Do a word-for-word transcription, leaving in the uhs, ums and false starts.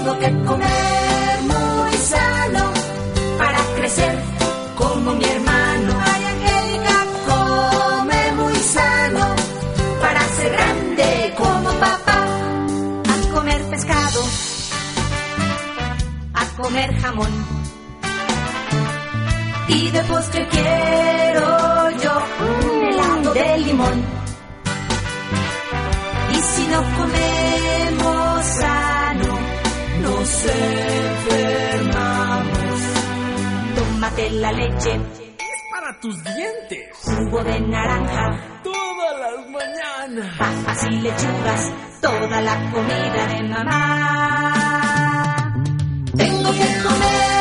Tengo que comer muy sano para crecer como mi hermano. Ay, Angélica, come muy sano para ser grande como papá. A comer pescado, a comer jamón, y de postre quiero yo un helado de limón. Y si no comemos sano, nos enfermamos. Tómate la leche, es para tus dientes. Jugo de naranja, todas las mañanas. Papas y lechugas, toda la comida de mamá. Tengo que comer